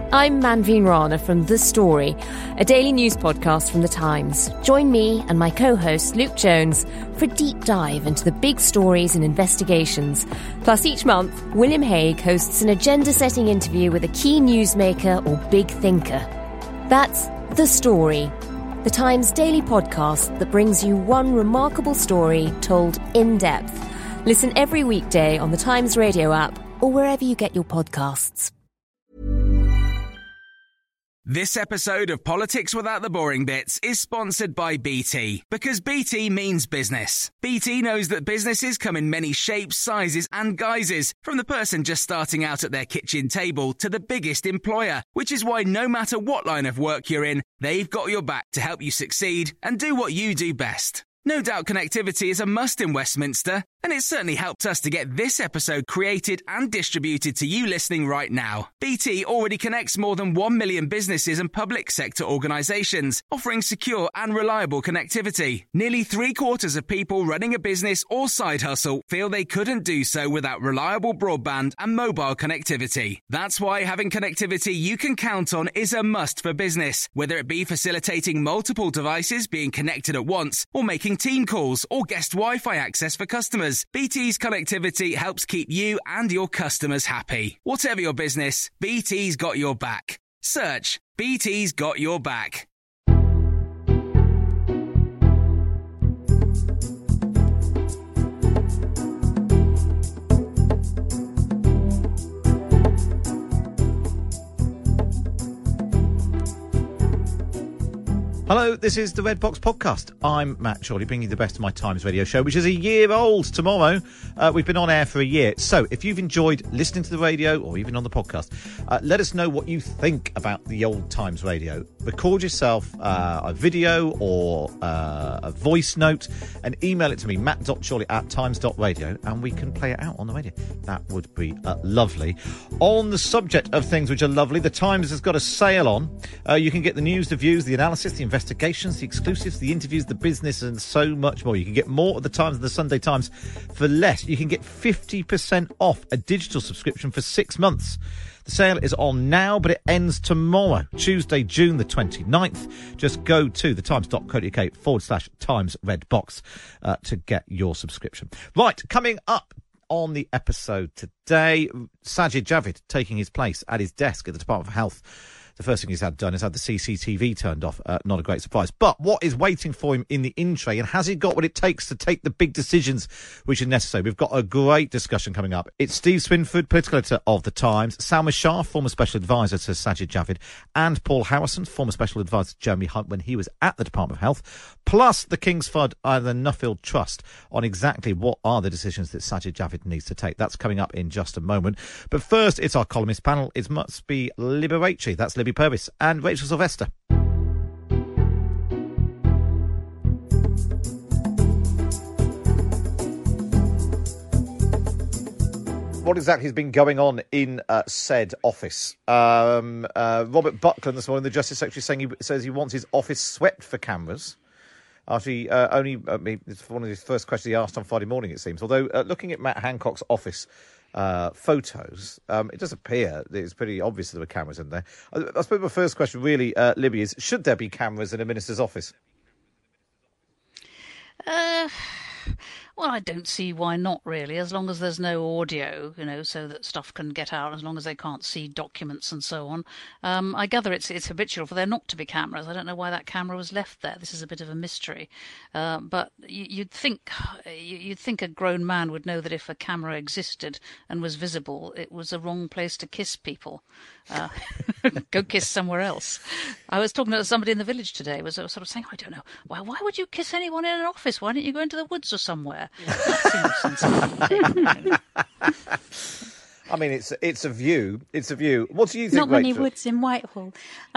I'm Manveen Rana from The Story, a daily news podcast from The Times. Join me and my co-host Luke Jones for a deep dive into the big stories and investigations. Plus, each month, William Hague hosts an agenda-setting interview with a key newsmaker or big thinker. That's The Story, The Times daily podcast that brings you one remarkable story told in depth. Listen every weekday on the Times Radio app or wherever you get your podcasts. This episode of Politics Without the Boring Bits is sponsored by BT, because BT means business. BT knows that businesses come in many shapes, sizes and guises, from the person just starting out at their kitchen table to the biggest employer, which is why no matter what line of work you're in, they've got your back to help you succeed and do what you do best. No doubt connectivity is a must in Westminster, and it's certainly helped us to get this episode created and distributed to you listening right now. BT already connects more than 1 million businesses and public sector organisations, offering secure and reliable connectivity. Nearly 3/4 of people running a business or side hustle feel they couldn't do so without reliable broadband and mobile connectivity. That's why having connectivity you can count on is a must for business, whether it be facilitating multiple devices being connected at once or making team calls or guest Wi-Fi access for customers. BT's connectivity helps keep you and your customers happy. Whatever your business, BT's got your back. Search BT's got your back. Hello, this is the Red Box Podcast. I'm Matt Chorley, bringing you the best of my Times radio show, which is a year old tomorrow. We've been on air for a year. So if you've enjoyed listening to the radio or even on the podcast, let us know what you think about the old Times radio. Record yourself a video or a voice note and email it to me, matt.chorley@times.radio, and we can play it out on the radio. That would be lovely. On the subject of things which are lovely, the Times has got a sale on. You can get the news, the views, the analysis, the investigations, the exclusives, the interviews, the business, and so much more. You can get more at the Times and the Sunday Times for less. You can get 50% off a digital subscription for 6 months. The sale is on now, but it ends tomorrow, Tuesday, June the 29th. Just go to thetimes.co.uk/Times Red Box to get your subscription. Right, coming up on the episode today, Sajid Javid taking his place at his desk at the Department of Health. The first thing he's had done is had the CCTV turned off. Not a great surprise. But what is waiting for him in the in-tray, and has he got what it takes to take the big decisions which are necessary? We've got a great discussion coming up. It's Steve Swinford, political editor of The Times, Salma Shah, former special advisor to Sajid Javid, and Paul Harrison, former special advisor to Jeremy Hunt when he was at the Department of Health, plus the Kingsford and the Nuffield Trust on exactly what are the decisions that Sajid Javid needs to take. That's coming up in just a moment. But first, it's our columnist panel. It must be Liberace. That's Libby Purvis and Rachel Sylvester. What exactly has been going on in said office? Robert Buckland this morning, the Justice Secretary, says he wants his office swept for cameras. After he it's one of his first questions he asked on Friday morning, it seems. Although looking at Matt Hancock's office photos, it does appear that it's pretty obvious that there were cameras in there. I suppose my first question really, Libby, is should there be cameras in a minister's office? Well, I don't see why not, really, as long as there's no audio, so that stuff can get out, as long as they can't see documents and so on. I gather it's habitual for there not to be cameras. I don't know why that camera was left there. This is a bit of a mystery. But you'd think a grown man would know that if a camera existed and was visible, it was a wrong place to kiss people. Go kiss somewhere else. I was talking to somebody in the village today, was sort of saying, I don't know, why would you kiss anyone in an office? Why don't you go into the woods or somewhere? That seems sensible. I mean, it's a view. It's a view. What do you think, Not many Rachel? woods in Whitehall.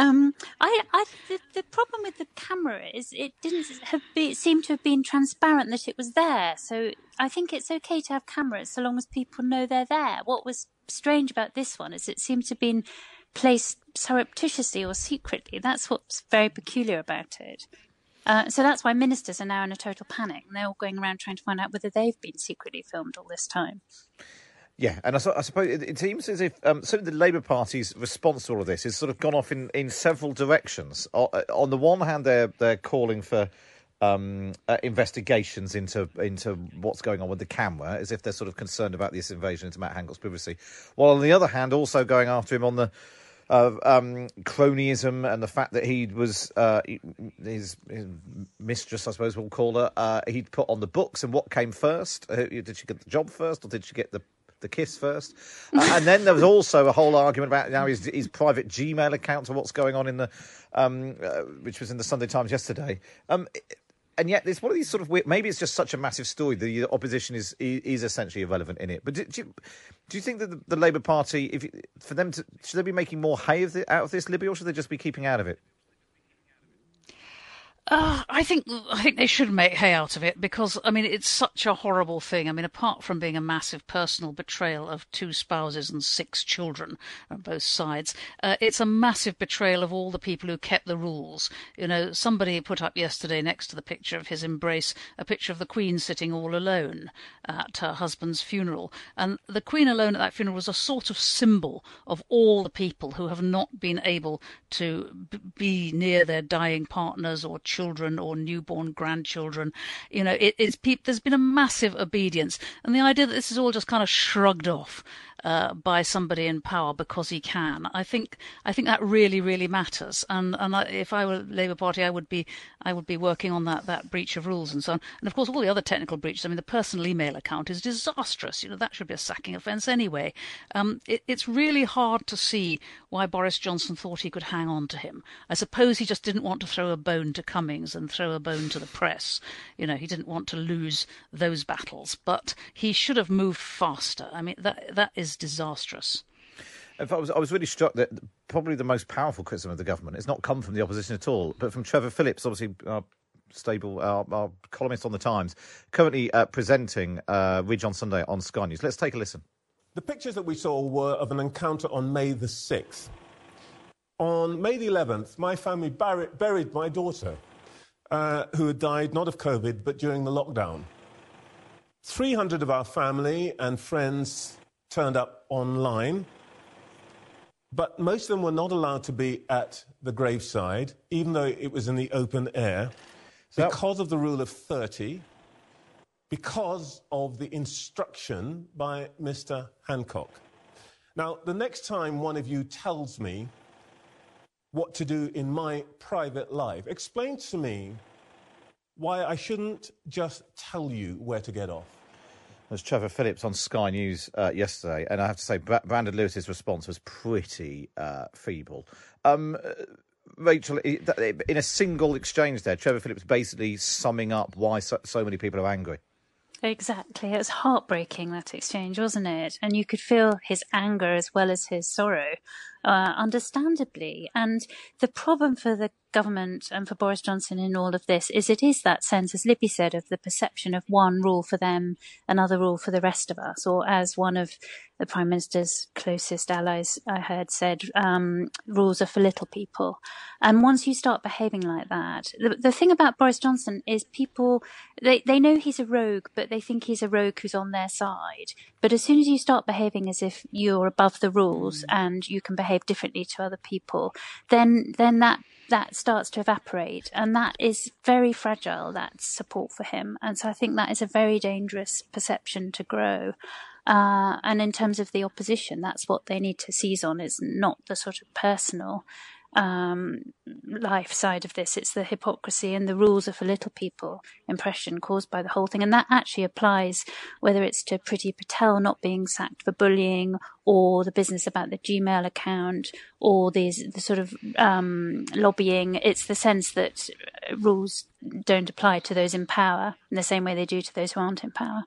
The problem with the camera is it seemed to have been transparent that it was there. So I think it's okay to have cameras so long as people know they're there. What was strange about this one is it seemed to have been placed surreptitiously or secretly. That's what's very peculiar about it. So that's why ministers are now in a total panic. They're all going around trying to find out whether they've been secretly filmed all this time. Yeah, and I suppose it seems as if certainly the Labour Party's response to all of this has sort of gone off in several directions. On the one hand, they're calling for investigations into what's going on with the camera, as if they're sort of concerned about this invasion into Matt Hancock's privacy. While on the other hand, also going after him on the cronyism and the fact that he was his mistress, I suppose we'll call her, he'd put on the books. And what came first? Did she get the job first, or did she get the kiss first? And then there was also a whole argument about his private Gmail account to what's going on in the which was in the Sunday Times yesterday. And yet it's one of these sort of weird, maybe it's just such a massive story that the opposition is essentially irrelevant in it. But do you think that the Labour Party, should they be making more hay out of this, Libby, or should they just be keeping out of it? I think they should make hay out of it, because, I mean, it's such a horrible thing. I mean, apart from being a massive personal betrayal of 2 spouses and 6 children on both sides, it's a massive betrayal of all the people who kept the rules. You know, somebody put up yesterday next to the picture of his embrace a picture of the Queen sitting all alone at her husband's funeral. And the Queen alone at that funeral was a sort of symbol of all the people who have not been able to be near their dying partners or children or newborn grandchildren. You know, there's been a massive obedience, and the idea that this is all just kind of shrugged off by somebody in power because he can, I think that really, really matters. And if I were Labour Party, I would be working on that breach of rules and so on. And of course, all the other technical breaches. I mean, the personal email account is disastrous. You know, that should be a sacking offence anyway. It's really hard to see why Boris Johnson thought he could hang on to him. I suppose he just didn't want to throw a bone to Cummings and throw a bone to the press. You know, he didn't want to lose those battles, but he should have moved faster. I mean, that is disastrous. In fact, I was really struck that probably the most powerful criticism of the government has not come from the opposition at all, but from Trevor Phillips, obviously our columnist on The Times, currently presenting Ridge on Sunday on Sky News. Let's take a listen. The pictures that we saw were of an encounter on May the 6th. On May the 11th, my family buried my daughter, who had died not of COVID, but during the lockdown. 300 of our family and friends turned up online, but most of them were not allowed to be at the graveside, even though it was in the open air, because of the rule of 30, because of the instruction by Mr. Hancock. Now, the next time one of you tells me what to do in my private life, explain to me why I shouldn't just tell you where to get off. There's Trevor Phillips on Sky News yesterday, and I have to say Brandon Lewis's response was pretty feeble. Rachel, in a single exchange there, Trevor Phillips basically summing up why so many people are angry. Exactly. It was heartbreaking, that exchange, wasn't it? And you could feel his anger as well as his sorrow, understandably. And the problem for the government and for Boris Johnson in all of this is it is that sense, as Libby said, of the perception of one rule for them, another rule for the rest of us, or as one of the Prime Minister's closest allies, I heard, said, rules are for little people. And once you start behaving like that, the thing about Boris Johnson is people, they know he's a rogue, but they think he's a rogue who's on their side. But as soon as you start behaving as if you're above the rules and you can behave differently to other people, then that starts to evaporate, and that is very fragile, that support for him. And so I think that is a very dangerous perception to grow. And in terms of the opposition, that's what they need to seize on, is not the sort of personal life side of this. It's the hypocrisy and the rules are for little people impression caused by the whole thing. And that actually applies whether it's to Priti Patel not being sacked for bullying, or the business about the Gmail account, or the sort of lobbying. It's the sense that rules don't apply to those in power in the same way they do to those who aren't in power.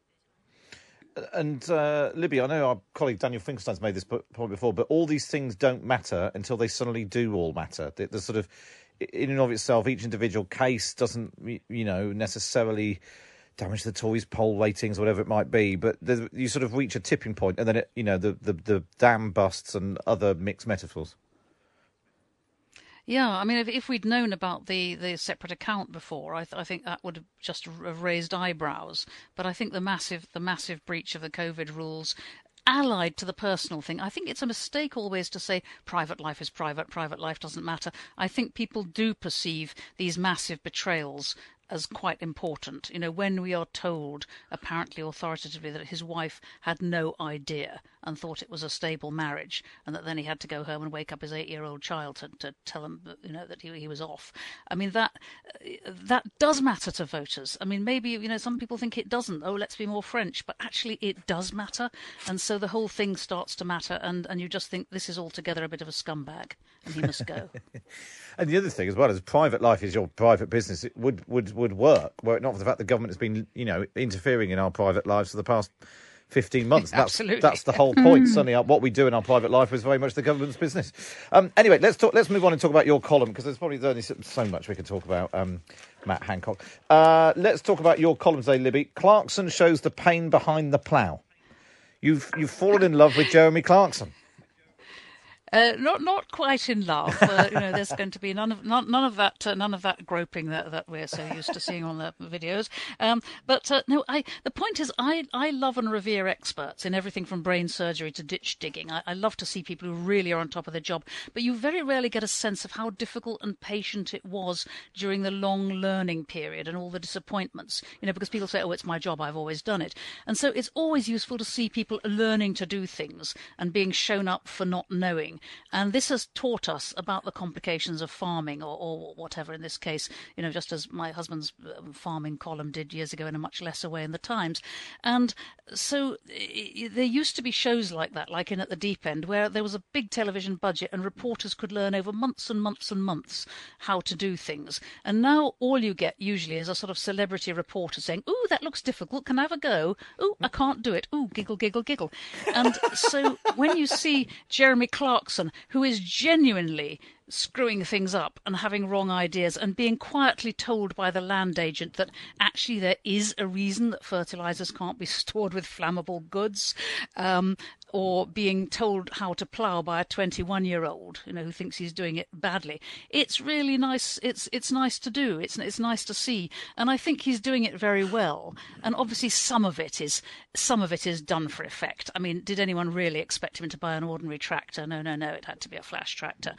And Libby, I know our colleague Daniel Finkelstein's made this point before, but all these things don't matter until they suddenly do all matter. The sort of, in and of itself, each individual case doesn't, necessarily damage the Tories' poll ratings or whatever it might be, but you sort of reach a tipping point, and then the dam busts and other mixed metaphors. Yeah, I mean, if we'd known about the separate account before, I think that would have just have raised eyebrows. But I think the massive breach of the COVID rules, allied to the personal thing, I think it's a mistake always to say private life is private life doesn't matter. I think people do perceive these massive betrayals as quite important. You know, when we are told, apparently authoritatively, that his wife had no idea and thought it was a stable marriage, and that then he had to go home and wake up his 8-year-old child to tell him, you know, that he was off. I mean, that does matter to voters. I mean, maybe, you know, some people think it doesn't. Oh, let's be more French. But actually it does matter. And so the whole thing starts to matter, and you just think this is altogether a bit of a scumbag, and he must go. And the other thing as well is private life is your private business. It would work were it not for the fact the government has been, you know, interfering in our private lives for the past 15 months. Absolutely. That's the whole point. Suddenly what we do in our private life is very much the government's business. Anyway, let's move on and talk about your column, because there's probably only so much we can talk about, Matt Hancock. Let's talk about your column today, Libby. Clarkson shows the pain behind the plough. You've fallen in love with Jeremy Clarkson. Not quite in love. You know, there's going to be none of that groping that we're so used to seeing on the videos. But the point is, I love and revere experts in everything from brain surgery to ditch digging. I love to see people who really are on top of their job. But you very rarely get a sense of how difficult and patient it was during the long learning period and all the disappointments. You know, because people say, "Oh, it's my job. I've always done it," and so it's always useful to see people learning to do things and being shown up for not knowing. And this has taught us about the complications of farming or whatever in this case, you know, just as my husband's farming column did years ago in a much lesser way in the Times. And so there used to be shows like that, like in At the Deep End, where there was a big television budget and reporters could learn over months and months and months how to do things. And now all you get usually is a sort of celebrity reporter saying, "Ooh, that looks difficult. Can I have a go? Ooh, I can't do it. Ooh, giggle, giggle, giggle." And so when you see Jeremy Clarkson, who is genuinely screwing things up and having wrong ideas and being quietly told by the land agent that actually there is a reason that fertilizers can't be stored with flammable goods, or being told how to plough by a 21-year-old, you know, who thinks he's doing it badly. It's really nice. It's nice to do. It's nice to see, and I think he's doing it very well. And obviously, some of it is done for effect. I mean, did anyone really expect him to buy an ordinary tractor? No. It had to be a flash tractor.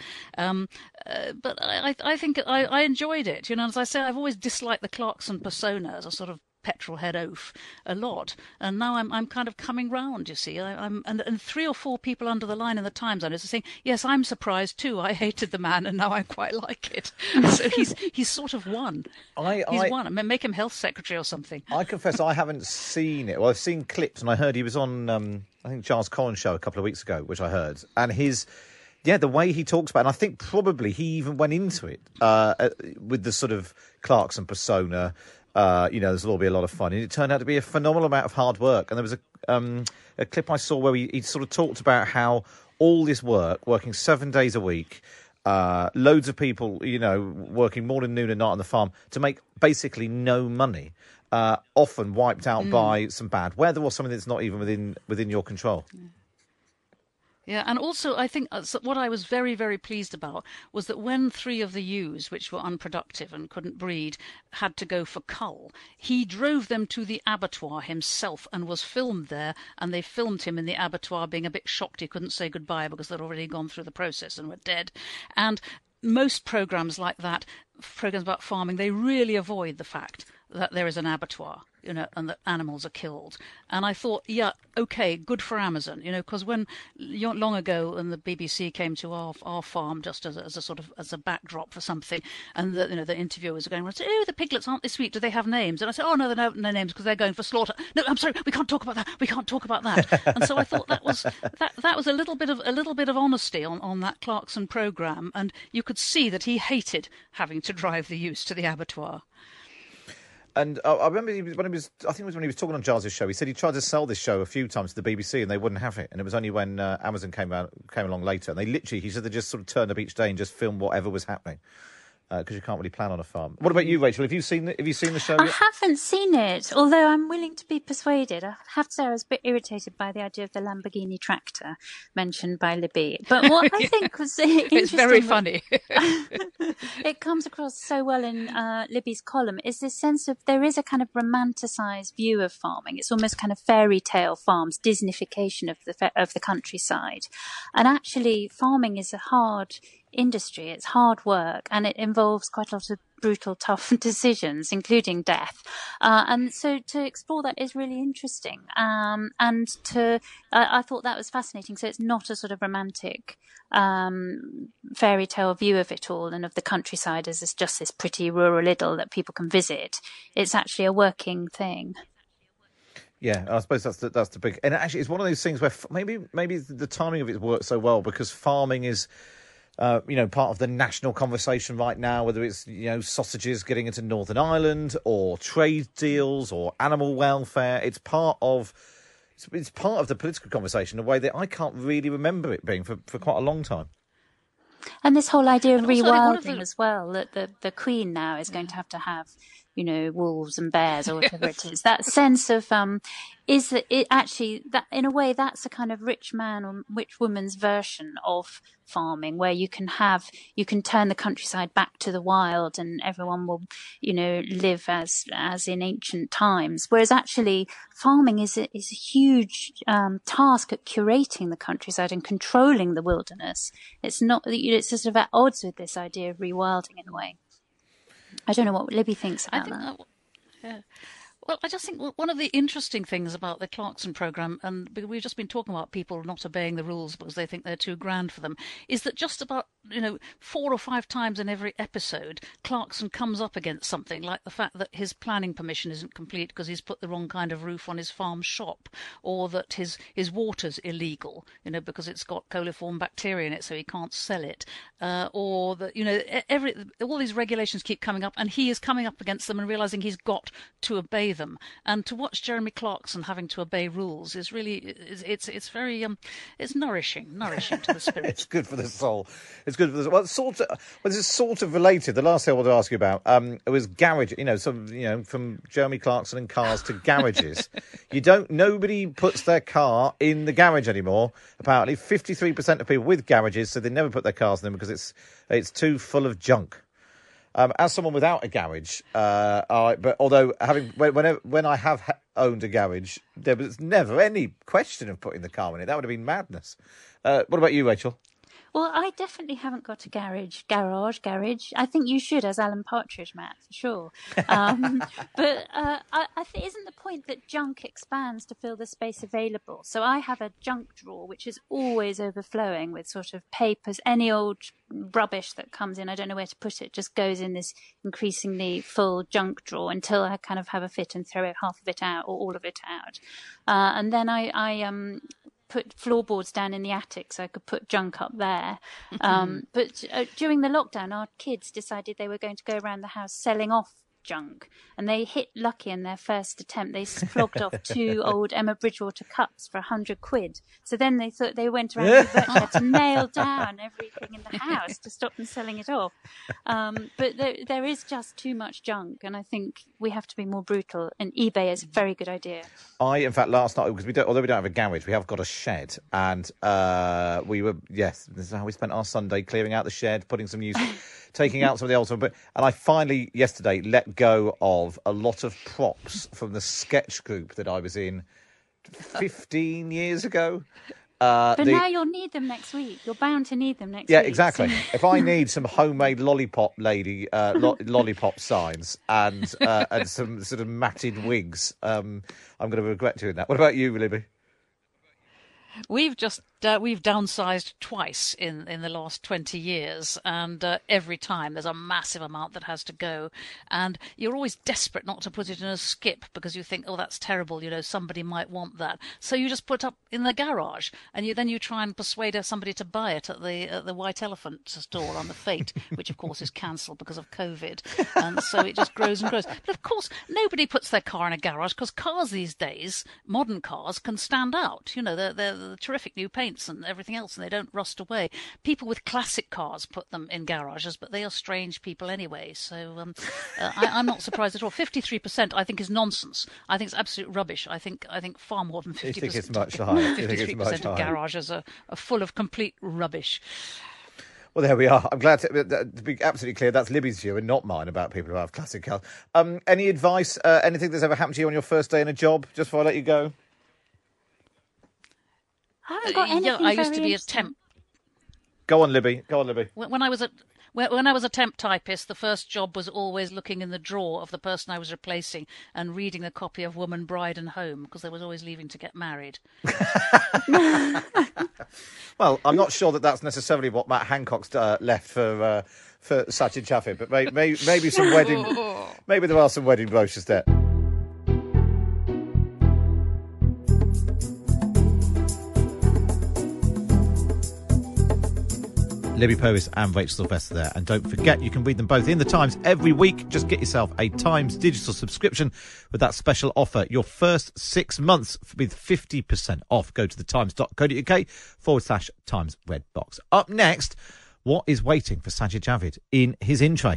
But I think I enjoyed it. You know, as I say, I've always disliked the Clarkson persona as a sort of petrol head oaf a lot, and now I'm kind of coming round. You see, and 3 or 4 people under the line in the Times are saying, "Yes, I'm surprised too. I hated the man, and now I quite like it." So he's sort of won. He's won. I mean, make him health secretary or something. I confess I haven't seen it. Well, I've seen clips, and I heard he was on I think Giles Coren's show a couple of weeks ago, which I heard, and the way he talks about it, and I think probably he even went into it with the sort of Clarkson persona. You know, there'll all be a lot of fun. And it turned out to be a phenomenal amount of hard work. And there was a clip I saw where he sort of talked about how all this working 7 days a week, loads of people, you know, working morning, noon and night on the farm to make basically no money, often wiped out by some bad weather or something that's not even within your control. Yeah, and also I think what I was very, very pleased about was that when 3 of the ewes, which were unproductive and couldn't breed, had to go for cull, he drove them to the abattoir himself and was filmed there, and they filmed him in the abattoir being a bit shocked he couldn't say goodbye because they'd already gone through the process and were dead. And most programmes like that, programmes about farming, they really avoid the fact that there is an abattoir, you know, and that animals are killed. And I thought, yeah, okay, good for Amazon, you know, because when long ago, when the BBC came to our farm just as a sort of as a backdrop for something, and the interviewers are going, "Oh, the piglets aren't they sweet? Do they have names?" And I said, "Oh no, they don't have no names because they're going for slaughter." "No, I'm sorry, we can't talk about that. We can't talk about that." And so I thought that was a little bit of honesty on that Clarkson programme, and you could see that he hated having to drive the ewes to the abattoir. And I remember when he was talking on Giles' show, he said he tried to sell this show a few times to the BBC and they wouldn't have it. And it was only when Amazon came along later, and he said they just sort of turned up each day and just filmed whatever was happening. because you can't really plan on a farm. What about you, Rachel? Have you seen the show I yet? haven't seen it, although I'm willing to be persuaded. I have to say I was a bit irritated by the idea of the Lamborghini tractor mentioned by Libby. But what I think was interesting... It's very funny. It comes across so well in Libby's column, is this sense of there is a kind of romanticised view of farming. It's almost kind of fairy tale farms, Disneyfication of the countryside. And actually, farming is a hard industry. It's hard work, and it involves quite a lot of brutal, tough decisions, including death. And so to explore that is really interesting. I thought that was fascinating. So it's not a sort of romantic fairy tale view of it all and of the countryside as just this pretty rural idyll that people can visit. It's actually a working thing. Yeah, I suppose that's the big... And actually, it's one of those things where maybe the timing of it works so well because farming is... part of the national conversation right now, whether it's, sausages getting into Northern Ireland or trade deals or animal welfare. It's part of the political conversation in a way that I can't really remember it being for quite a long time. And this whole idea of rewilding as well, that the Queen now is going to have wolves and bears or whatever it is. That sense of is that it actually that in a way that's a kind of rich man or rich woman's version of farming, where you can turn the countryside back to the wild and everyone will live as in ancient times. Whereas actually farming is a huge task at curating the countryside and controlling the wilderness. It's not it's sort of at odds with this idea of rewilding in a way. I don't know what Libby thinks about that. Yeah. Well, I just think one of the interesting things about the Clarkson programme, and we've just been talking about people not obeying the rules because they think they're too grand for them, is that just about 4 or 5 times in every episode, Clarkson comes up against something like the fact that his planning permission isn't complete because he's put the wrong kind of roof on his farm shop, or that his water's illegal, because it's got coliform bacteria in it, so he can't sell it, or that all these regulations keep coming up, and he is coming up against them and realising he's got to obey them. And to watch Jeremy Clarkson having to obey rules is really it's very it's nourishing to the spirit. It's good for the soul. It's good for the soul. This is sort of related. The last thing I wanted to ask you about it was garage. From Jeremy Clarkson and cars to garages. Nobody puts their car in the garage anymore. Apparently, 53% of people with garages, so they never put their cars in them because it's too full of junk. As someone without a garage, but although when I have owned a garage, there was never any question of putting the car in it. That would have been madness. What about you, Rachel? Well, I definitely haven't got a garage. I think you should, as Alan Partridge, Matt, for sure. But I think isn't the point that junk expands to fill the space available? So I have a junk drawer, which is always overflowing with sort of papers, any old rubbish that comes in. I don't know where to put it. Just goes in this increasingly full junk drawer until I kind of have a fit and throw half of it out or all of it out. And then I put floorboards down in the attic so I could put junk up there. But during the lockdown, our kids decided they were going to go around the house selling off junk, and they hit lucky in their first attempt. They flogged off 2 old Emma Bridgewater cups for £100. So then they thought they went around and had to nail down everything in the house to stop them selling it off. But there is just too much junk, and I think we have to be more brutal, and eBay is a very good idea. in fact, last night, because although we don't have a garage, we have got a shed, and this is how we spent our Sunday, clearing out the shed, putting some new taking out some of the old stuff. And I finally, yesterday, let go of a lot of props from the sketch group that I was in 15 years ago. But now you'll need them next week. You're bound to need them next week. Yeah, exactly. If I need some homemade lollipop lady, lollipop signs and some sort of matted wigs, I'm going to regret doing that. What about you, Libby? We've downsized twice in the last 20 years, and every time there's a massive amount that has to go, and you're always desperate not to put it in a skip because you think, oh, that's terrible, somebody might want that, so you just put up in the garage, and then you try and persuade somebody to buy it at the White Elephant store on the Fate, which of course is cancelled because of COVID, and so it just grows and grows. But of course nobody puts their car in a garage because cars these days, modern cars, can stand out. They're the terrific new paint paints and everything else, and they don't rust away. People with classic cars put them in garages, but they are strange people anyway. So I'm not surprised at all. 53%, I think, is nonsense. I think it's absolute rubbish. I think far more than 50%. You think it's much higher? 53% of garages are full of complete rubbish. Well, there we are. I'm glad to be absolutely clear. That's Libby's view and not mine about people who have classic cars. Any advice? Anything that's ever happened to you on your first day in a job? Just before I let you go. I haven't got anything I used to be a temp. Go on, Libby. When I was a temp typist, the first job was always looking in the drawer of the person I was replacing and reading a copy of Woman, Bride and Home, because they was always leaving to get married. Well, I'm not sure that that's necessarily what Matt Hancock's left for Sajid Javid, but maybe some wedding. Maybe there are some wedding brochures there. Libby Purves and Rachel Sylvester there. And don't forget, you can read them both in the Times every week. Just get yourself a Times digital subscription with that special offer. Your first 6 months with 50% off. Go to thetimes.co.uk/Times Red Box. Up next, what is waiting for Sajid Javid in his in tray?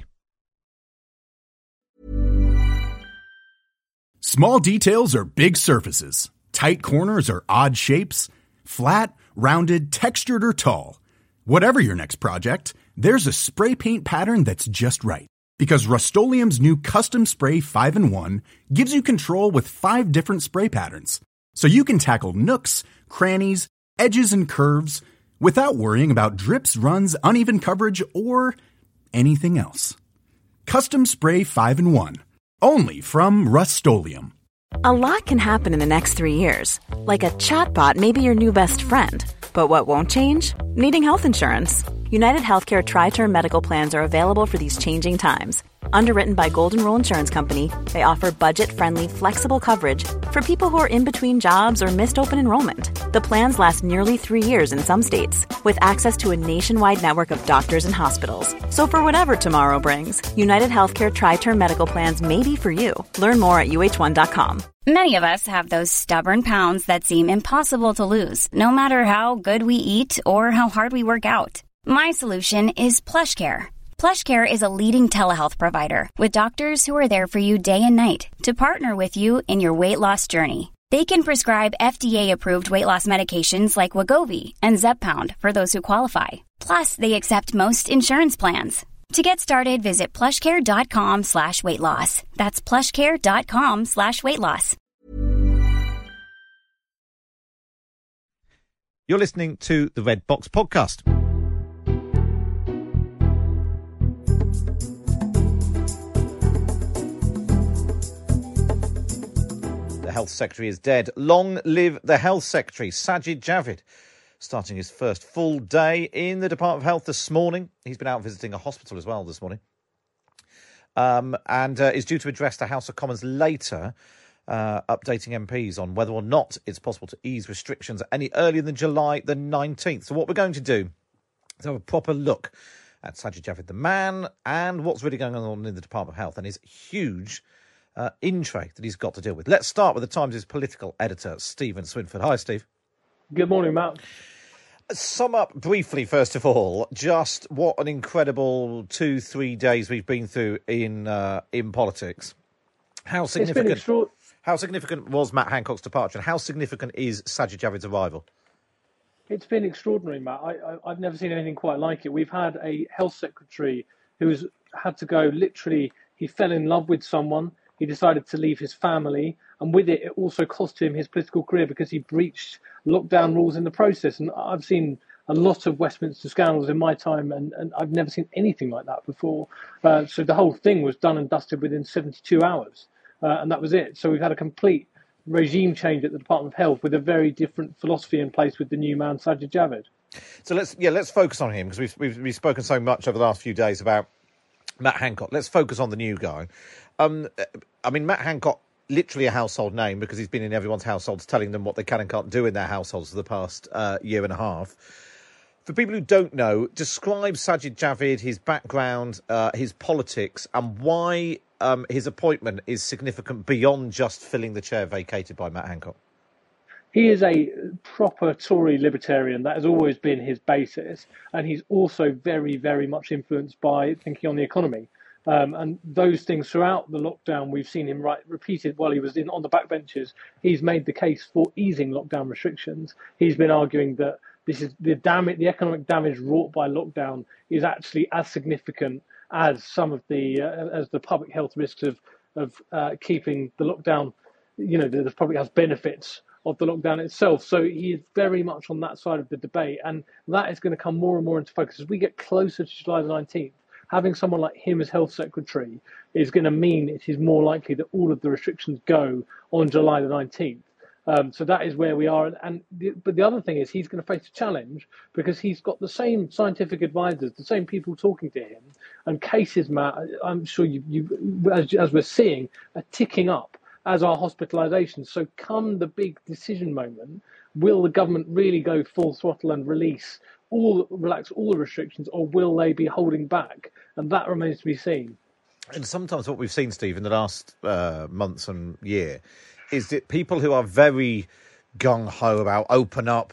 Small details are big surfaces. Tight corners are odd shapes. Flat, rounded, textured, or tall. Whatever your next project, there's a spray paint pattern that's just right. Because Rust-Oleum's new Custom Spray 5-in-1 gives you control with 5 different spray patterns. So you can tackle nooks, crannies, edges, and curves without worrying about drips, runs, uneven coverage, or anything else. Custom Spray 5-in-1. Only from Rust-Oleum. A lot can happen in the next 3 years. Like a chatbot may be your new best friend. But what won't change? Needing health insurance. United Healthcare Tri-Term Medical Plans are available for these changing times. Underwritten by Golden Rule Insurance Company, they offer budget-friendly, flexible coverage for people who are in between jobs or missed open enrollment. The plans last nearly 3 years in some states, with access to a nationwide network of doctors and hospitals. So for whatever tomorrow brings, United Healthcare Tri-Term Medical Plans may be for you. Learn more at uh1.com. Many of us have those stubborn pounds that seem impossible to lose, no matter how good we eat or how hard we work out. My solution is PlushCare. PlushCare is a leading telehealth provider with doctors who are there for you day and night to partner with you in your weight loss journey. They can prescribe FDA-approved weight loss medications like Wegovy and Zepbound for those who qualify. Plus, they accept most insurance plans. To get started, visit plushcare.com/weightloss. That's plushcare.com/weightloss. You're listening to the Red Box Podcast. The Health Secretary is dead. Long live the Health Secretary, Sajid Javid, starting his first full day in the Department of Health this morning. He's been out visiting a hospital as well this morning. And is due to address the House of Commons later, updating MPs on whether or not it's possible to ease restrictions any earlier than July the 19th. So what we're going to do is have a proper look at Sajid Javid, the man, and what's really going on in the Department of Health and his huge in-tray that he's got to deal with. Let's start with the Times' political editor, Stephen Swinford. Hi, Steve. Good morning, Matt. Sum up briefly, first of all, just what an incredible 2-3 days we've been through in politics. How significant was Matt Hancock's departure, and how significant is Sajid Javid's arrival? It's been extraordinary, Matt. I've never seen anything quite like it. We've had a health secretary who's had to go, literally, he fell in love with someone, he decided to leave his family, and with it, it also cost him his political career because he breached lockdown rules in the process. And I've seen a lot of Westminster scandals in my time, and I've never seen anything like that before. So the whole thing was done and dusted within 72 hours, and that was it. So we've had a complete regime change at the Department of Health with a very different philosophy in place with the new man, Sajid Javid. So let's focus on him, because we've spoken so much over the last few days about Matt Hancock. Let's focus on the new guy. Matt Hancock, literally a household name because he's been in everyone's households telling them what they can and can't do in their households for the past year and a half. For people who don't know, describe Sajid Javid, his background, his politics, and why his appointment is significant beyond just filling the chair vacated by Matt Hancock. He is a proper Tory libertarian. That has always been his basis. And he's also very, very much influenced by thinking on the economy. And those things throughout the lockdown, we've seen him repeated while he was on the backbenches. He's made the case for easing lockdown restrictions. He's been arguing that this is the economic damage wrought by lockdown is actually as significant as some of the public health risks of keeping the lockdown. The public has benefits of the lockdown itself. So he is very much on that side of the debate, and that is going to come more and more into focus as we get closer to July the 19th. Having someone like him as health secretary is going to mean it is more likely that all of the restrictions go on July the 19th. So that is where we are. But the other thing is he's going to face a challenge because he's got the same scientific advisors, the same people talking to him, and cases, Matt, I'm sure as we're seeing, are ticking up, as are hospitalisations. So come the big decision moment, will the government really go full throttle and relax all the restrictions, or will they be holding back? And that remains to be seen. And sometimes what we've seen, Steve, in the last months and year is that people who are very gung-ho about open up,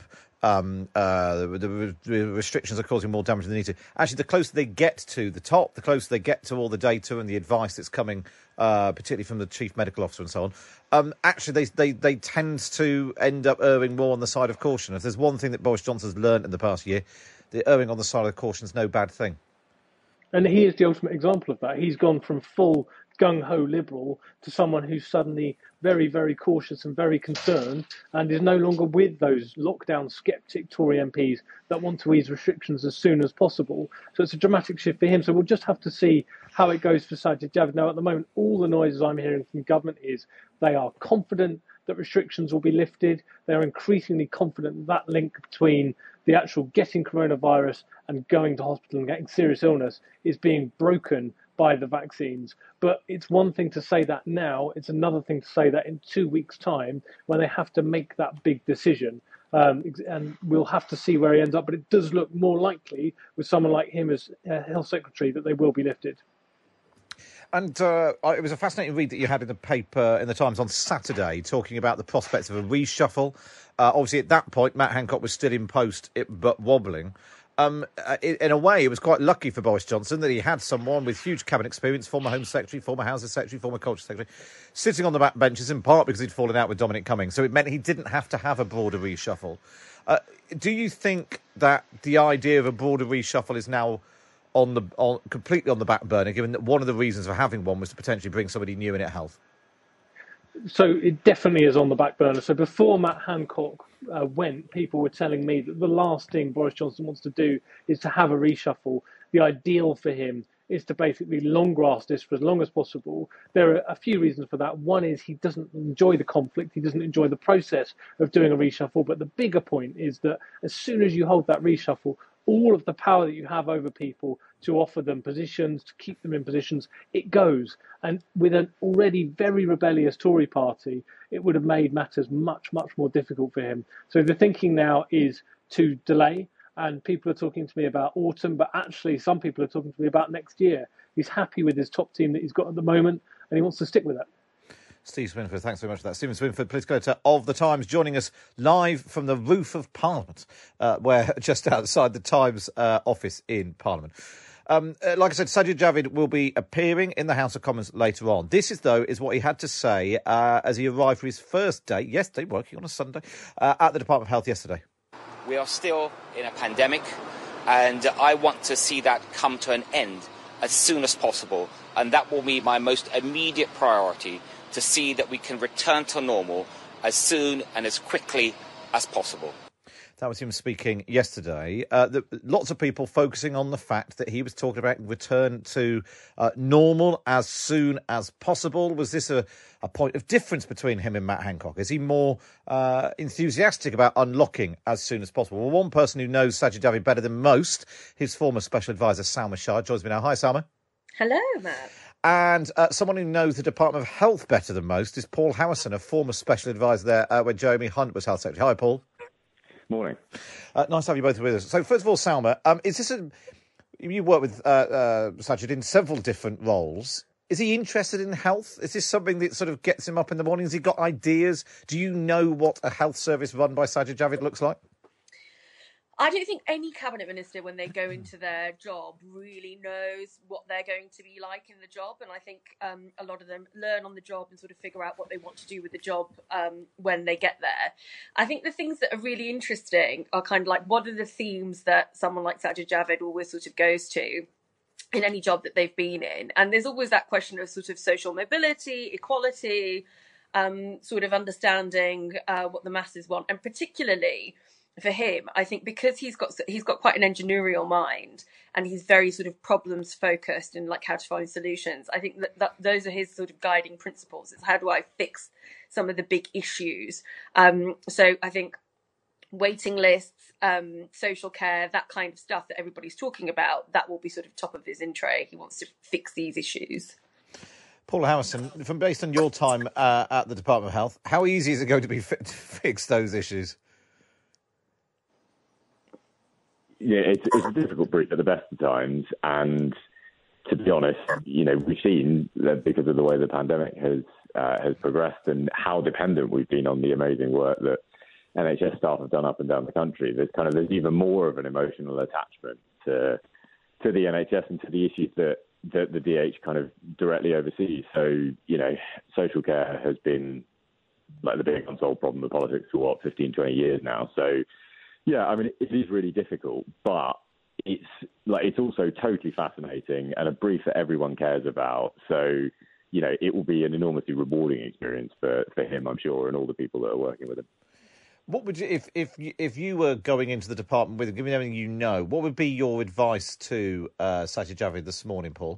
the restrictions are causing more damage than they need to. Actually, the closer they get to the top, the closer they get to all the data and the advice that's coming, particularly from the chief medical officer and so on, actually they tend to end up erring more on the side of caution. If there's one thing that Boris Johnson's learned in the past year, the erring on the side of caution is no bad thing. And he is the ultimate example of that. He's gone from full gung-ho liberal to someone who's suddenly very, very cautious and very concerned and is no longer with those lockdown sceptic Tory MPs that want to ease restrictions as soon as possible. So it's a dramatic shift for him. So we'll just have to see how it goes for Sajid Javid. Now, at the moment, all the noises I'm hearing from government is they are confident that restrictions will be lifted. They're increasingly confident that link between the actual getting coronavirus and going to hospital and getting serious illness is being broken by the vaccines. But it's one thing to say that now, it's another thing to say that in 2 weeks' time when they have to make that big decision. And we'll have to see where he ends up. But it does look more likely with someone like him as health secretary that they will be lifted. And it was a fascinating read that you had in the paper, in the Times on Saturday, talking about the prospects of a reshuffle. Obviously, at that point, Matt Hancock was still in post, but wobbling. In a way, it was quite lucky for Boris Johnson that he had someone with huge cabinet experience, former Home Secretary, former Housing Secretary, former Culture Secretary, sitting on the back benches, in part because he'd fallen out with Dominic Cummings. So it meant he didn't have to have a broader reshuffle. Do you think that the idea of a broader reshuffle is now completely on the back burner, given that one of the reasons for having one was to potentially bring somebody new in at health? So it definitely is on the back burner. So before Matt Hancock went, people were telling me that the last thing Boris Johnson wants to do is to have a reshuffle. The ideal for him is to basically long grass this for as long as possible. There are a few reasons for that. One is he doesn't enjoy the conflict. He doesn't enjoy the process of doing a reshuffle. But the bigger point is that as soon as you hold that reshuffle, all of the power that you have over people to offer them positions, to keep them in positions, it goes. And with an already very rebellious Tory party, it would have made matters much, much more difficult for him. So the thinking now is to delay, and people are talking to me about autumn, but actually some people are talking to me about next year. He's happy with his top team that he's got at the moment, and he wants to stick with it. Steve Swinford, thanks very much for that. Stephen Swinford, political editor of The Times, joining us live from the roof of Parliament, where just outside the Times office in Parliament. Like I said, Sajid Javid will be appearing in the House of Commons later on. This is what he had to say as he arrived for his first day, yesterday, working on a Sunday, at the Department of Health yesterday. We are still in a pandemic, and I want to see that come to an end as soon as possible. And that will be my most immediate priority, to see that we can return to normal as soon and as quickly as possible. That was him speaking yesterday. Lots of people focusing on the fact that he was talking about return to normal as soon as possible. Was this a point of difference between him and Matt Hancock? Is he more enthusiastic about unlocking as soon as possible? Well, one person who knows Sajid Javid better than most, his former special advisor, Salma Shah, joins me now. Hi, Salma. Hello, Matt. And someone who knows the Department of Health better than most is Paul Howison, a former special advisor there when Jeremy Hunt was Health Secretary. Hi, Paul. Morning. Nice to have you both with us. So, first of all, Salma, you work with Sajid in several different roles. Is he interested in health? Is this something that sort of gets him up in the morning? Has he got ideas? Do you know what a health service run by Sajid Javid looks like? I don't think any cabinet minister, when they go into their job, really knows what they're going to be like in the job. And I think a lot of them learn on the job and sort of figure out what they want to do with the job when they get there. I think the things that are really interesting are kind of like, what are the themes that someone like Sajid Javid always sort of goes to in any job that they've been in? And there's always that question of sort of social mobility, equality, sort of understanding what the masses want. And particularly for him, I think because he's got quite an entrepreneurial mind and he's very sort of problems focused and like how to find solutions. I think that those are his sort of guiding principles. It's how do I fix some of the big issues? So I think waiting lists, social care, that kind of stuff that everybody's talking about, that will be sort of top of his in tray. He wants to fix these issues. Paula Harrison, based on your time at the Department of Health, how easy is it going to be to fix those issues? Yeah, it's a difficult brief at the best of times, and to be honest, we've seen that because of the way the pandemic has progressed and how dependent we've been on the amazing work that NHS staff have done up and down the country. There's even more of an emotional attachment to the NHS and to the issues that the DH kind of directly oversees. So social care has been like the big unsolved problem of politics for 15, 20 years now. So. Yeah, I mean, it is really difficult, but it's also totally fascinating and a brief that everyone cares about. So, it will be an enormously rewarding experience for him, I'm sure, and all the people that are working with him. What would you, if you were going into the department with him, given everything you know, what would be your advice to Sajid Javid this morning, Paul?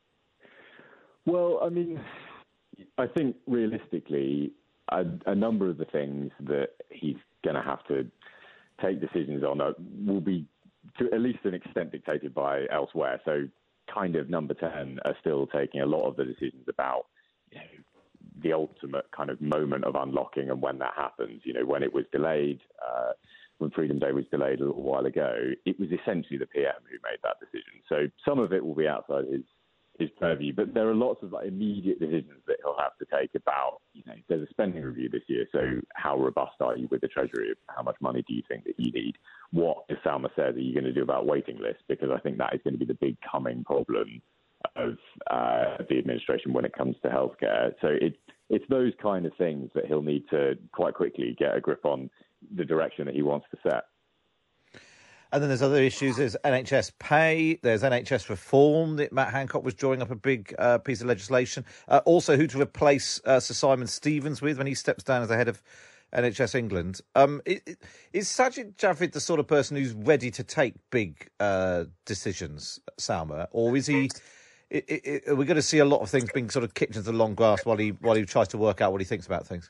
Well, I mean, I think realistically, a number of the things that he's going to have to take decisions on will be, to at least an extent, dictated by elsewhere. So kind of number 10 are still taking a lot of the decisions about the ultimate kind of moment of unlocking and when that happens. When it was delayed, when Freedom Day was delayed a little while ago, it was essentially the PM who made that decision. So some of it will be outside his purview, but there are lots of immediate decisions that he'll have to take about, there's a spending review this year, so how robust are you with the Treasury? How much money do you think that you need? What, as Salma says, are you going to do about waiting lists? Because I think that is going to be the big coming problem of the administration when it comes to healthcare. So it's those kind of things that he'll need to quite quickly get a grip on the direction that he wants to set. And then there's other issues. There's NHS pay. There's NHS reform that Matt Hancock was drawing up a big piece of legislation. Also, who to replace Sir Simon Stevens with when he steps down as the head of NHS England. Is Sajid Javid the sort of person who's ready to take big decisions, Salma? Or is he? Are we going to see a lot of things being sort of kicked into the long grass while he tries to work out what he thinks about things?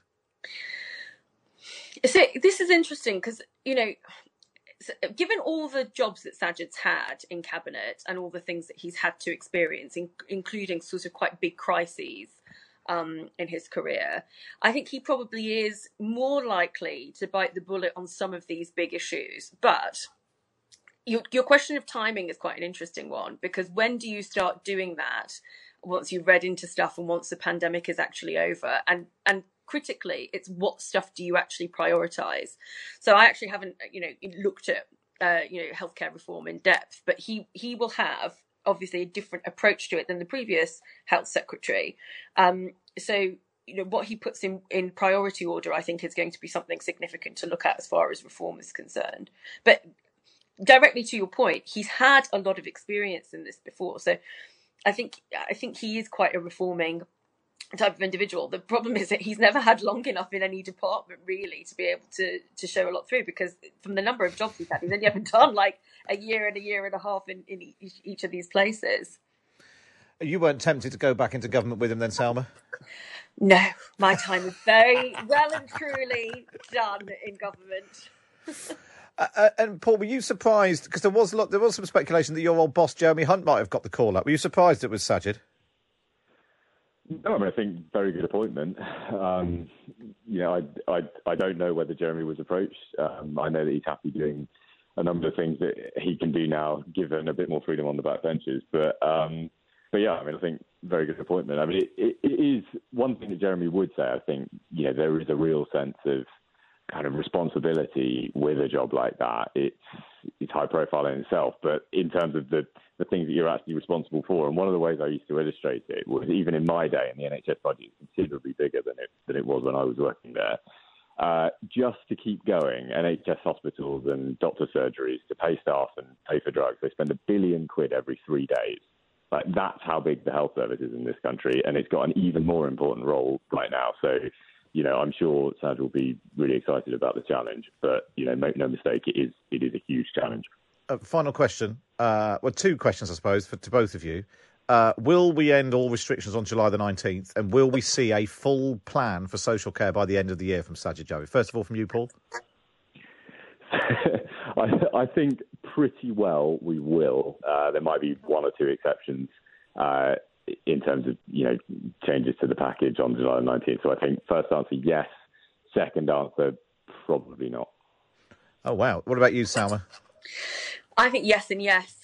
So this is interesting because, given all the jobs that Sajid's had in cabinet and all the things that he's had to experience, including sort of quite big crises in his career, I think he probably is more likely to bite the bullet on some of these big issues. But your question of timing is quite an interesting one, because when do you start doing that? Once you've read into stuff and once the pandemic is actually over, and critically, it's what stuff do you actually prioritise? So I actually haven't, looked at, healthcare reform in depth, but he will have obviously a different approach to it than the previous health secretary. So what he puts in priority order, I think, is going to be something significant to look at as far as reform is concerned. But directly to your point, he's had a lot of experience in this before, so I think he is quite a reforming type of individual. The problem is that he's never had long enough in any department really to be able to show a lot through, because from the number of jobs he's had, he's only ever done like a year and a half in each of these places. You weren't tempted to go back into government with him then, Salma? No, my time is very well and truly done in government. And Paul, were you surprised, because there was some speculation that your old boss Jeremy Hunt might have got the call up? Were you surprised it was Sajid? No, I think very good appointment. I don't know whether Jeremy was approached. I know that he's happy doing a number of things that he can do now, given a bit more freedom on the backbenches. But yeah, I think very good appointment. I mean, it is one thing that Jeremy would say. I think, there is a real sense of kind of responsibility with a job like that. It's high profile in itself, but in terms of the things that you're actually responsible for, and one of the ways I used to illustrate it was, even in my day, and the NHS budget is considerably bigger than it was when I was working there. Just to keep going, NHS hospitals and doctor surgeries, to pay staff and pay for drugs, they spend £1 billion every 3 days. Like, that's how big the health service is in this country, and it's got an even more important role right now. So, I'm sure Saj will be really excited about the challenge, but, make no mistake, it is a huge challenge. Final question. Two questions, I suppose, to both of you. Will we end all restrictions on July the 19th, and will we see a full plan for social care by the end of the year from Sajid Javid? First of all, from you, Paul. I think pretty well we will. There might be one or two exceptions in terms of, changes to the package on July the 19th. So I think first answer, yes. Second answer, probably not. Oh, wow. What about you, Salma? I think yes and yes.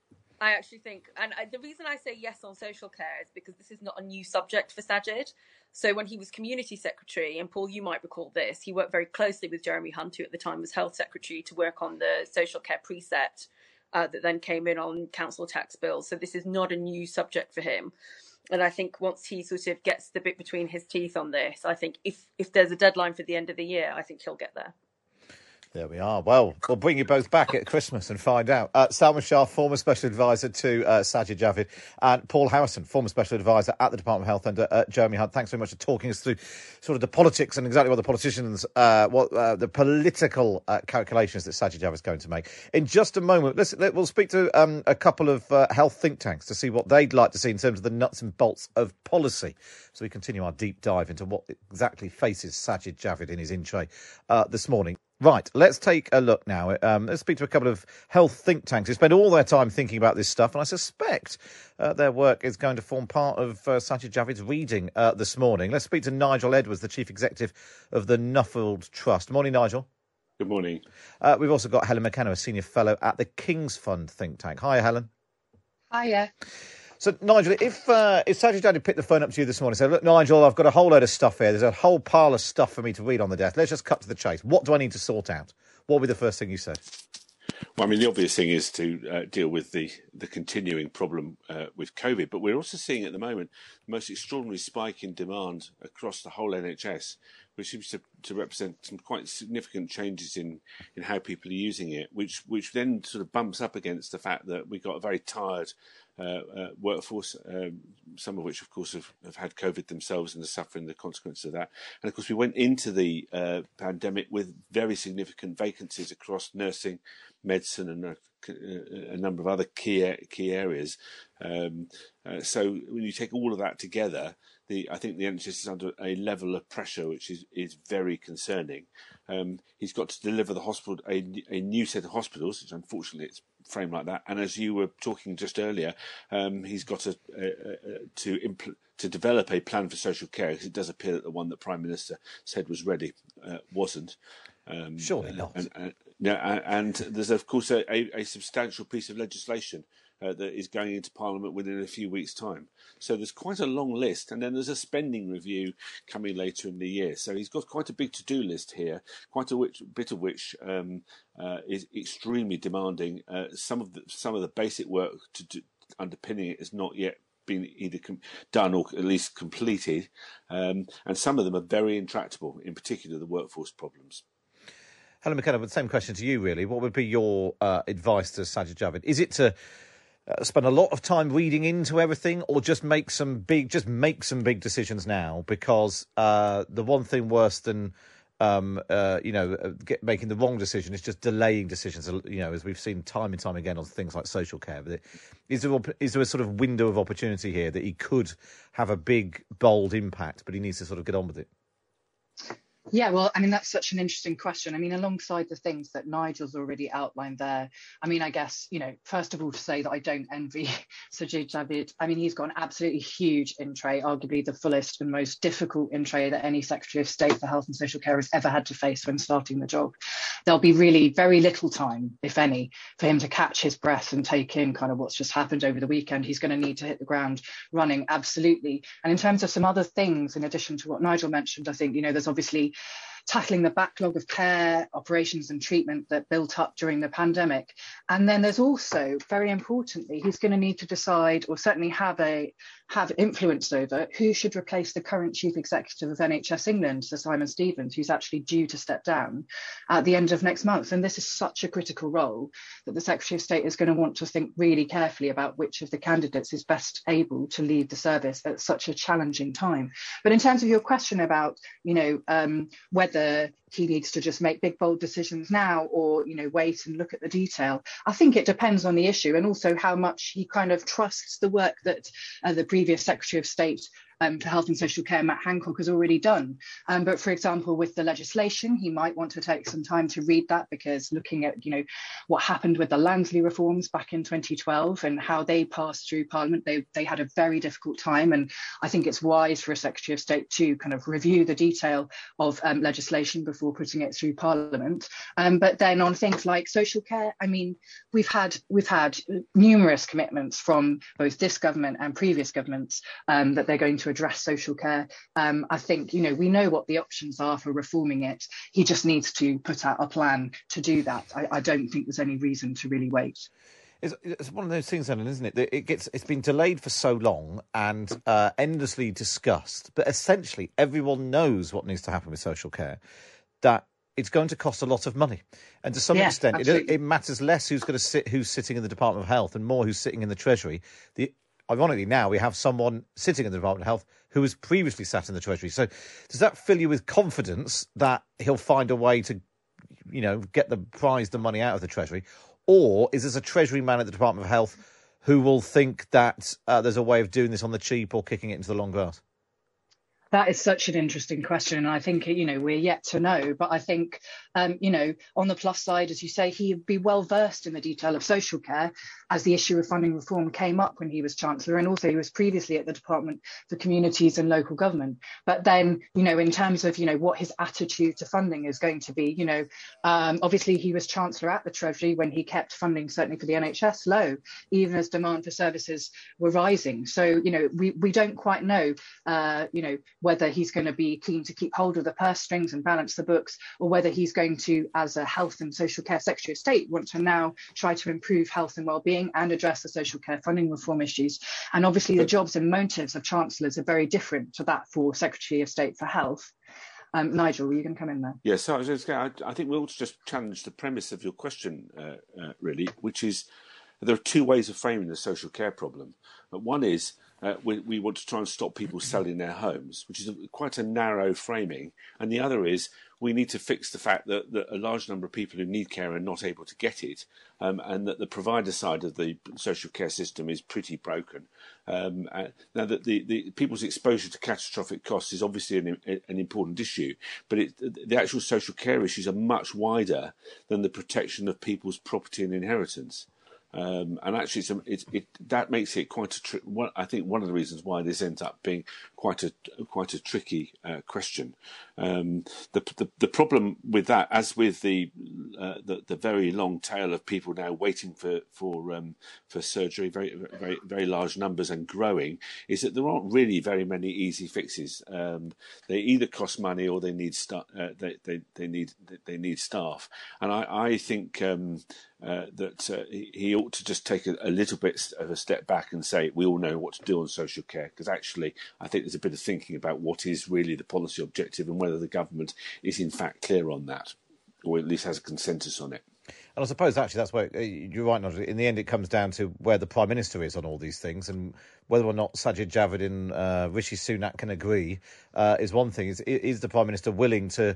I actually think, and the reason I say yes on social care is because this is not a new subject for Sajid. So when he was community secretary, and Paul, you might recall this, he worked very closely with Jeremy Hunt, who at the time was health secretary, to work on the social care preset that then came in on council tax bills. So this is not a new subject for him. And I think once he sort of gets the bit between his teeth on this, I think if there's a deadline for the end of the year, I think he'll get there. There we are. Well, we'll bring you both back at Christmas and find out. Salma Shah, former Special Advisor to Sajid Javid, and Paul Harrison, former Special Advisor at the Department of Health under Jeremy Hunt. Thanks very much for talking us through sort of the politics and exactly what the politicians, the political calculations that Sajid Javid is going to make. In just a moment, we'll speak to a couple of health think tanks to see what they'd like to see in terms of the nuts and bolts of policy. So we continue our deep dive into what exactly faces Sajid Javid in his in-tray this morning. Right, let's take a look now. Let's speak to a couple of health think tanks who spend all their time thinking about this stuff, and I suspect their work is going to form part of Sajid Javid's reading this morning. Let's speak to Nigel Edwards, the Chief Executive of the Nuffield Trust. Morning, Nigel. Good morning. We've also got Helen McKenna, a Senior Fellow at the King's Fund think tank. Hi, Helen. Hiya. So, Nigel, if Sajid Javid picked the phone up to you this morning and said, look, Nigel, I've got a whole load of stuff here. There's a whole pile of stuff for me to read on the desk. Let's just cut to the chase. What do I need to sort out? What would be the first thing you said? Well, I mean, the obvious thing is to deal with the continuing problem with COVID. But we're also seeing at the moment the most extraordinary spike in demand across the whole NHS, which seems to represent some quite significant changes in how people are using it, which then sort of bumps up against the fact that we've got a very tired workforce, some of which, of course, have had COVID themselves and are suffering the consequences of that. And, of course, we went into the pandemic with very significant vacancies across nursing, medicine and a number of other key areas. So when you take all of that together, I think the NHS is under a level of pressure which is very concerning. He's got to deliver the hospital a new set of hospitals, which unfortunately it's framed like that. And as you were talking just earlier, he's got to develop a plan for social care, because it does appear that the one that Prime Minister said was ready wasn't. Surely not. And there's, of course, a substantial piece of legislation that is going into Parliament within a few weeks' time. So there's quite a long list, and then there's a spending review coming later in the year. So he's got quite a big to-do list here, quite a bit of which is extremely demanding. Some of the basic work underpinning it has not yet been either done or at least completed, and some of them are very intractable, in particular the workforce problems. Helen McKenna, the same question to you, really. What would be your advice to Sajid Javid? Is it to spend a lot of time reading into everything, or just make some big decisions now? Because the one thing worse than making the wrong decision is just delaying decisions. As we've seen time and time again on things like social care. But is there a sort of window of opportunity here that he could have a big, bold impact, but he needs to sort of get on with it? Yeah, well, I mean, that's such an interesting question. I mean, alongside the things that Nigel's already outlined there, I mean, I guess, first of all, to say that I don't envy Sajid Javid. I mean, he's got an absolutely huge in-tray, arguably the fullest and most difficult in-tray that any Secretary of State for Health and Social Care has ever had to face when starting the job. There'll be really very little time, if any, for him to catch his breath and take in kind of what's just happened over the weekend. He's going to need to hit the ground running, absolutely. And in terms of some other things, in addition to what Nigel mentioned, I think, there's obviously tackling the backlog of care, operations and treatment that built up during the pandemic. And then there's also, very importantly, he's going to need to decide, or certainly have influence over, who should replace the current Chief Executive of NHS England, Sir Simon Stevens, who's actually due to step down at the end of next month. And this is such a critical role that the Secretary of State is going to want to think really carefully about which of the candidates is best able to lead the service at such a challenging time. But in terms of your question about, whether he needs to just make big, bold decisions now or, wait and look at the detail, I think it depends on the issue and also how much he kind of trusts the work that the previous Secretary of State for Health and Social Care, Matt Hancock, has already done. But for example, with the legislation, he might want to take some time to read that, because looking at, what happened with the Lansley reforms back in 2012 and how they passed through Parliament, they had a very difficult time. And I think it's wise for a Secretary of State to kind of review the detail of legislation before putting it through Parliament. But then on things like social care, I mean, we've had numerous commitments from both this government and previous governments that they're going to address social care. I think, we know what the options are for reforming it. He just needs to put out a plan to do that. I don't think there's any reason to really wait. It's one of those things, Ellen, isn't it? It's been delayed for so long and endlessly discussed, but essentially everyone knows what needs to happen with social care, that it's going to cost a lot of money. And to some extent, it matters less who's sitting in the Department of Health and more who's sitting in the Treasury. Ironically, now we have someone sitting in the Department of Health who has previously sat in the Treasury. So does that fill you with confidence that he'll find a way to, get the money out of the Treasury? Or is this a Treasury man at the Department of Health who will think that there's a way of doing this on the cheap or kicking it into the long grass? That is such an interesting question. And I think, we're yet to know. But I think, on the plus side, as you say, he'd be well versed in the detail of social care, as the issue of funding reform came up when he was Chancellor. And also he was previously at the Department for Communities and Local Government. But then, in terms of, what his attitude to funding is going to be, obviously he was Chancellor at the Treasury when he kept funding, certainly for the NHS, low, even as demand for services were rising. So, we don't quite know, whether he's going to be keen to keep hold of the purse strings and balance the books, or whether he's going to, as a Health and Social Care Secretary of State, want to now try to improve health and wellbeing and address the social care funding reform issues. And obviously the jobs and motives of chancellors are very different to that for Secretary of State for Health. Nigel, were you going to come in there? Yes, I think we'll just challenge the premise of your question, really, which is there are two ways of framing the social care problem. One is we want to try and stop people selling their homes, which is quite a narrow framing. And the other is we need to fix the fact that a large number of people who need care are not able to get it, and that the provider side of the social care system is pretty broken. Now, that the people's exposure to catastrophic costs is obviously an important issue, but the actual social care issues are much wider than the protection of people's property and inheritance. And actually, that makes it quite I think one of the reasons why this ends up being quite a tricky question. The problem with that, as with the very long tail of people now waiting for surgery, very very very large numbers and growing, is that there aren't really very many easy fixes. They either cost money or they need they need staff, and I think that he ought to just take a little bit of a step back and say we all know what to do on social care, because actually I think there's a bit of thinking about what is really the policy objective and whether the government is in fact clear on that, or at least has a consensus on it. And I suppose actually that's where you're right, Nigel. In the end, it comes down to where the Prime Minister is on all these things, and whether or not Sajid Javid and Rishi Sunak can agree is one thing. Is the Prime Minister willing to?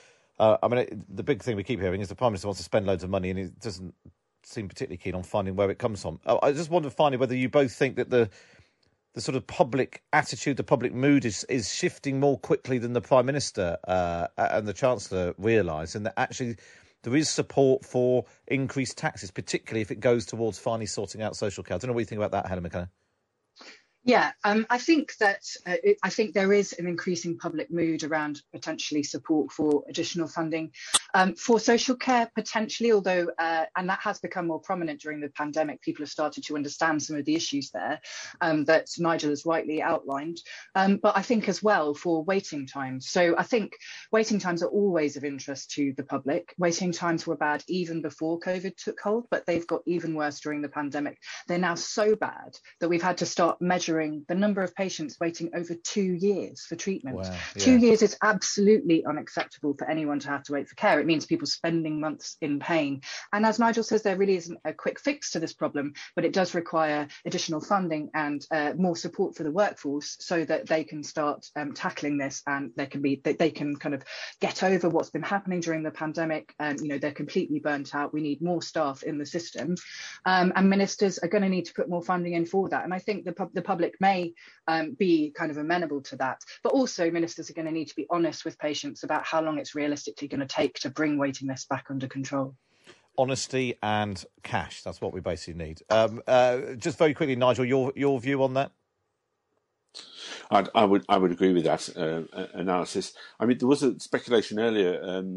The big thing we keep hearing is the Prime Minister wants to spend loads of money, and he doesn't seem particularly keen on finding where it comes from. I just wonder finally whether you both think that the sort of public attitude, the public mood is shifting more quickly than the Prime Minister and the Chancellor realise, and that actually there is support for increased taxes, particularly if it goes towards finally sorting out social care. I don't know what you think about that, Helen McKenna. Yeah, I think there is an increasing public mood around potentially support for additional funding for social care, potentially, although, and that has become more prominent during the pandemic. People have started to understand some of the issues there that Nigel has rightly outlined. But I think as well for waiting times. So I think waiting times are always of interest to the public. Waiting times were bad even before COVID took hold, but they've got even worse during the pandemic. They're now so bad that we've had to start measuring the number of patients waiting over 2 years for treatment. Wow, yeah. 2 years is absolutely unacceptable for anyone to have to wait for care. It means people spending months in pain. And as Nigel says, there really isn't a quick fix to this problem, but it does require additional funding and more support for the workforce so that they can start tackling this, and they can kind of get over what's been happening during the pandemic. They're completely burnt out. We need more staff in the system, and ministers are going to need to put more funding in for that. And I think the public may be kind of amenable to that, but also ministers are going to need to be honest with patients about how long it's realistically going to take to bring waiting lists back under control. Honesty and cash, that's what we basically need. Just very quickly, Nigel, your view on that? I would agree with that analysis. I mean, there was a speculation earlier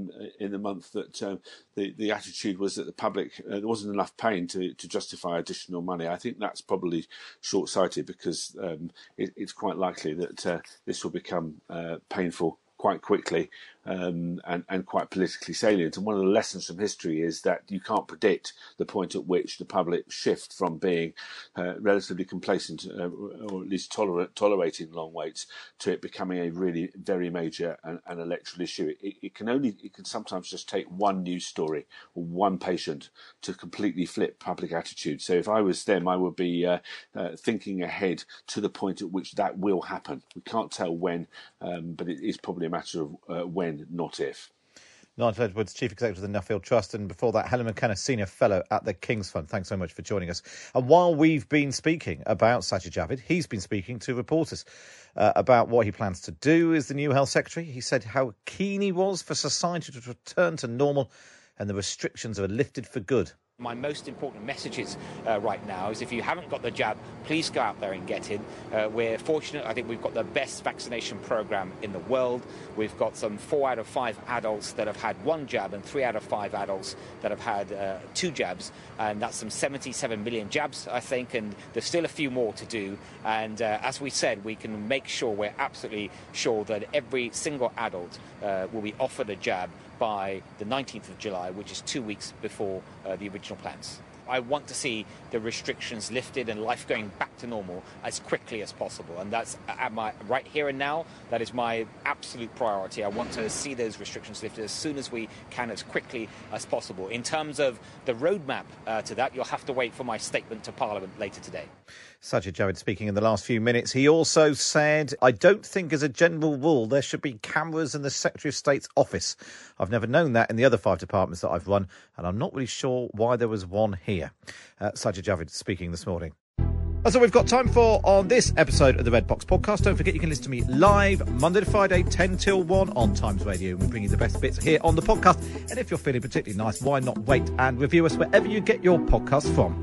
in the month that the attitude was that the public there wasn't enough pain to justify additional money. I think that's probably short-sighted because it's quite likely that this will become painful quite quickly and quite politically salient. And one of the lessons from history is that you can't predict the point at which the public shift from being relatively complacent or at least tolerating long waits to it becoming a really very major and electoral issue. It can sometimes just take one news story or one patient to completely flip public attitude. So if I was them, I would be thinking ahead to the point at which that will happen. We can't tell when, but it is probably a matter of when, not if. Nigel Edwards, Chief Executive of the Nuffield Trust, and before that, Helen McKenna, Senior Fellow at the King's Fund. Thanks so much for joining us. And while we've been speaking about Sajid Javid, he's been speaking to reporters about what he plans to do as the new Health Secretary. He said how keen he was for society to return to normal and the restrictions are lifted for good. My most important messages right now is if you haven't got the jab, please go out there and get in. We're fortunate. I think we've got the best vaccination program in the world. We've got some 4 out of 5 adults that have had 1 jab and 3 out of 5 adults that have had 2 jabs. And that's some 77 million jabs, I think. And there's still a few more to do. And as we said, we can make sure we're absolutely sure that every single adult will be offered a jab by the 19th of July, which is 2 weeks before the original plans. I want to see the restrictions lifted and life going back to normal as quickly as possible. And that's at my right here and now. That is my absolute priority. I want to see those restrictions lifted as soon as we can, as quickly as possible. In terms of the roadmap to that, you'll have to wait for my statement to Parliament later today. Sajid Javid speaking in the last few minutes. He also said, I don't think as a general rule there should be cameras in the Secretary of State's office. I've never known that in the other 5 departments that I've run, and I'm not really sure why there was one here. Sajid Javid speaking this morning. That's all we've got time for on this episode of the Red Box Podcast. Don't forget you can listen to me live Monday to Friday, 10 till 1 on Times Radio. We bring you the best bits here on the podcast. And if you're feeling particularly nice, why not wait and review us wherever you get your podcasts from.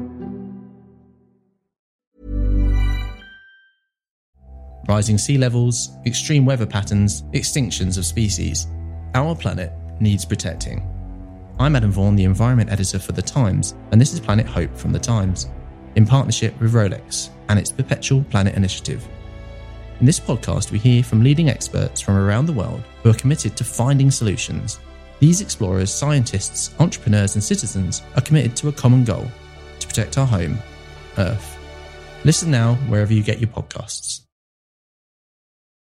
Rising sea levels, extreme weather patterns, extinctions of species. Our planet needs protecting. I'm Adam Vaughan, the Environment Editor for The Times, and this is Planet Hope from The Times, in partnership with Rolex and its Perpetual Planet Initiative. In this podcast, we hear from leading experts from around the world who are committed to finding solutions. These explorers, scientists, entrepreneurs and citizens are committed to a common goal, to protect our home, Earth. Listen now wherever you get your podcasts.